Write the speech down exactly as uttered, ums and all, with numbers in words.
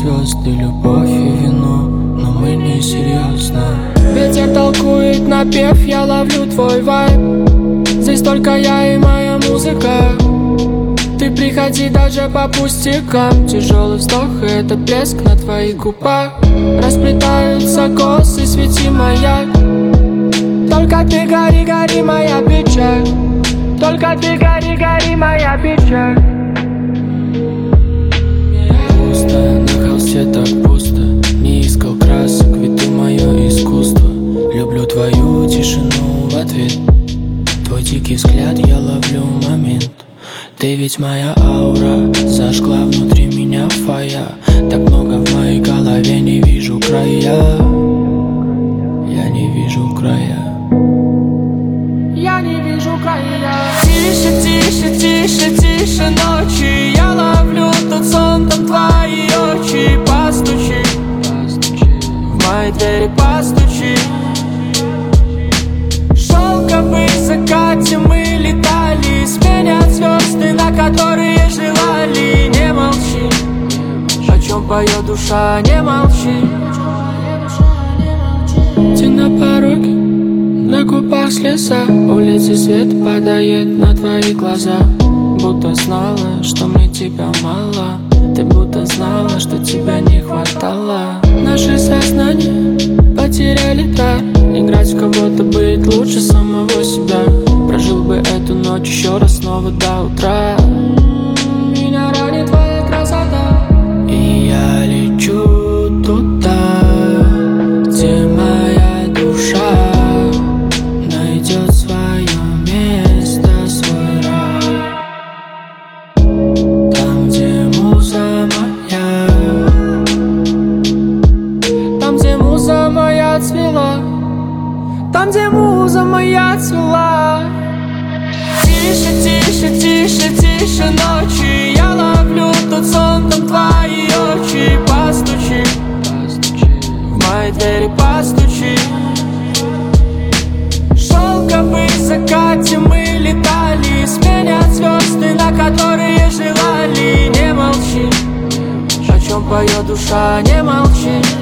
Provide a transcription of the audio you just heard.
звезды, любовь и вино, но мы не серьезно. Ветер толкует напев, я ловлю твой вайб. Здесь только я и моя музыка. Ты приходи даже по пустякам. Тяжелый вздох и это блеск на твоих губах. Расплетаются косы, свети маяк. Только ты гори, гори, моя печаль. Только ты гори, гори, моя печаль. Пусто, на холсте так пусто. Не искал красок, ведь ты мое искусство. Люблю твою тишину в ответ. Твой дикий взгляд, я ловлю момент. Ты ведь моя аура, зажгла внутри меня фая. Так много в моей голове, не вижу края. Я не вижу края. Я не вижу края. Тише, тише, тише, тише ночи. Я ловлю тот сон, там твои очи. Постучи, постучи, в мои двери постучи. Шелковый закате мы летали. Сменят звезды, на которые желали. Не молчи, о чем поет душа, не молчи. Ты на пороге, на губах слеза. Улицы свет падает на твои глаза. Будто знала, что мне тебя мало. Ты будто знала, что тебя не хватало. Наши сознания потеряли дар. Играть в кого-то, быть лучше самого себя. Прожил бы эту ночь еще раз снова до утра. Меня ранит твоя красота. И я лечу туда, где моя душа найдет свое место, свой рай. Там, где муза моя, там, где муза моя цвела. Там, где муза моя цвела. Тише, тише, тише, тише ночи. Я ловлю тот сон, там твои очи. Постучи, постучи, в мои двери постучи. Шелковый закате мы летали. Сменят звезды, на которые желали. Не молчи, о чем поет душа, не молчи.